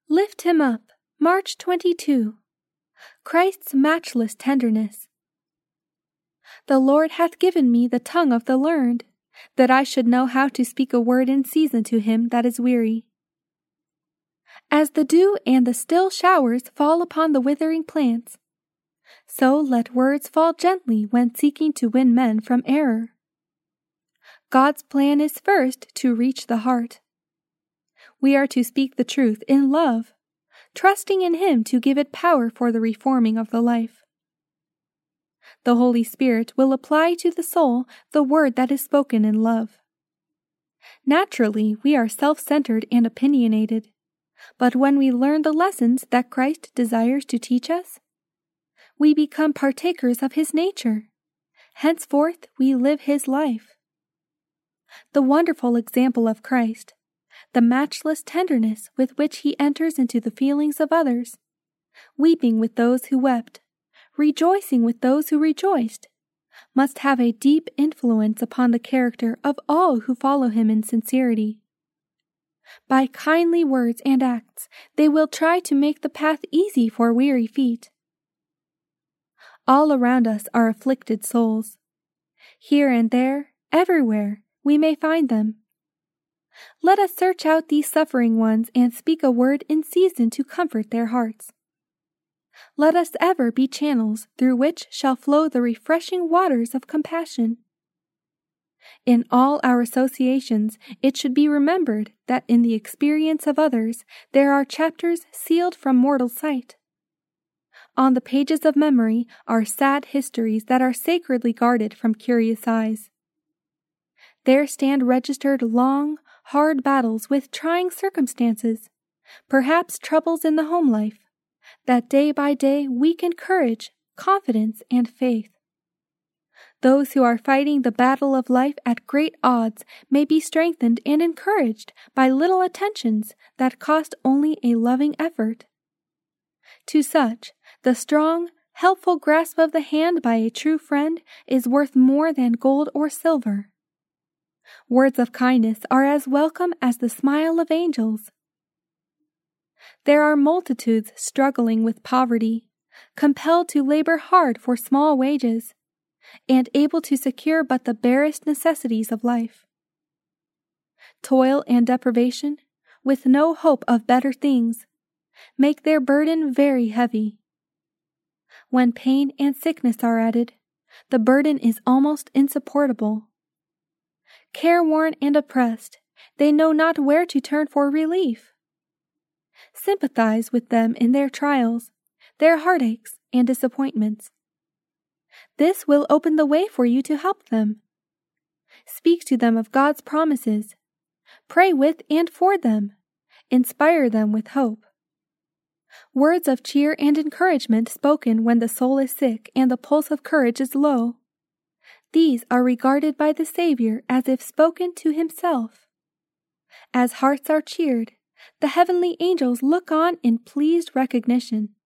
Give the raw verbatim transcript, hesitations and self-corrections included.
Lift him up, March twenty-second. Christ's matchless tenderness. The Lord hath given me the tongue of the learned, that I should know how to speak a word in season to him that is weary. As the dew and the still showers fall upon the withering plants, so let words fall gently when seeking to win men from error. God's plan is first to reach the heart. We are to speak the truth in love, trusting in Him to give it power for the reforming of the life. The Holy Spirit will apply to the soul the word that is spoken in love. Naturally, we are self-centered and opinionated, but when we learn the lessons that Christ desires to teach us, we become partakers of His nature. Henceforth, we live His life. The wonderful example of Christ, the matchless tenderness with which He enters into the feelings of others, weeping with those who wept, rejoicing with those who rejoiced, must have a deep influence upon the character of all who follow Him in sincerity. By kindly words and acts, they will try to make the path easy for weary feet. All around us are afflicted souls. Here and there, everywhere, we may find them. Let us search out these suffering ones and speak a word in season to comfort their hearts. Let us ever be channels through which shall flow the refreshing waters of compassion. In all our associations, it should be remembered that in the experience of others there are chapters sealed from mortal sight. On the pages of memory are sad histories that are sacredly guarded from curious eyes. There stand registered long, hard battles with trying circumstances, perhaps troubles in the home life, that day by day weaken courage, confidence, and faith. Those who are fighting the battle of life at great odds may be strengthened and encouraged by little attentions that cost only a loving effort. To such, the strong, helpful grasp of the hand by a true friend is worth more than gold or silver. Words of kindness are as welcome as the smile of angels. There are multitudes struggling with poverty, compelled to labor hard for small wages, and able to secure but the barest necessities of life. Toil and deprivation, with no hope of better things, make their burden very heavy. When pain and sickness are added, the burden is almost insupportable. Careworn and oppressed, they know not where to turn for relief. Sympathize with them in their trials, their heartaches and disappointments. This will open the way for you to help them. Speak to them of God's promises. Pray with and for them. Inspire them with hope. Words of cheer and encouragement spoken when the soul is sick and the pulse of courage is low. These are regarded by the Savior as if spoken to Himself. As hearts are cheered, the heavenly angels look on in pleased recognition.